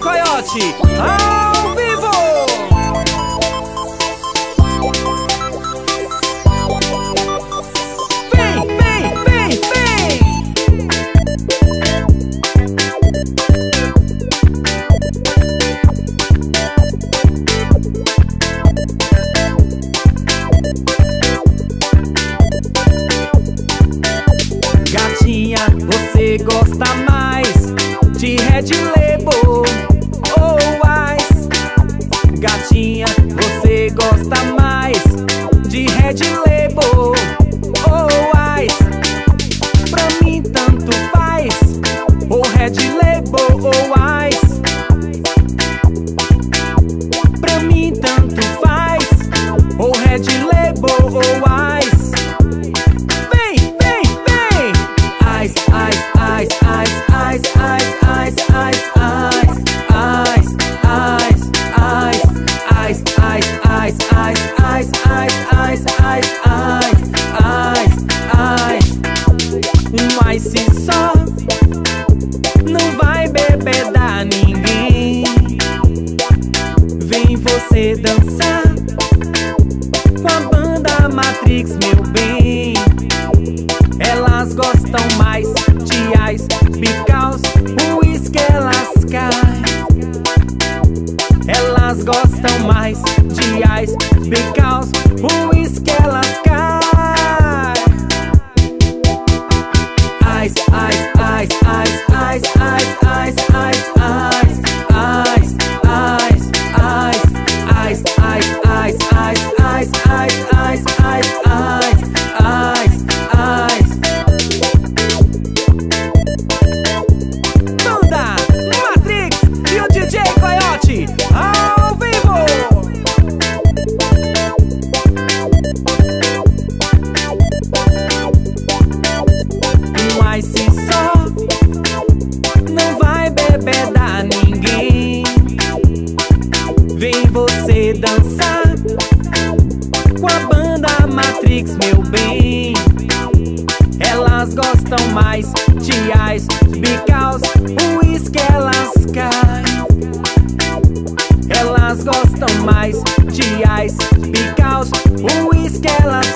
Coyote, ao vivo! Vem, vem, vem, vem! Gatinha, você gosta mais de Red Label ou Ice? Gatinha, você gosta mais de Red Label ou Ice? Pra mim tanto faz, ou Red Label ou Ice. Pra mim tanto faz, ou Red Label ou Ice. Vem, vem, vem! Ice, ice, ice, ice, ice, ice, ice, ice, ice, ice, ice, ice, ice, ice, ice, ice, ice, ice, ice, ice. Ice só não vai bebedar ninguém. Vem você dançar com a banda Matrix, meu bem. Elas gostam mais de Ice because o uísque elas caem. Elas gostam mais de Ice because o uísque elas caem. Ice, ice, ice, ice, ice, ice, ice, ice, ice, ice, ice, ice, ice, ice, ice, ice, ice, ice, ice. Banda Matrix e o DJ Coyote ao vivo. Ice só não vai bebedar ninguém. Vem você dançar com a banda Matrix, meu bem. Elas gostam mais de Ice because o uísque elas caem. Elas gostam mais de Ice because o uísque elas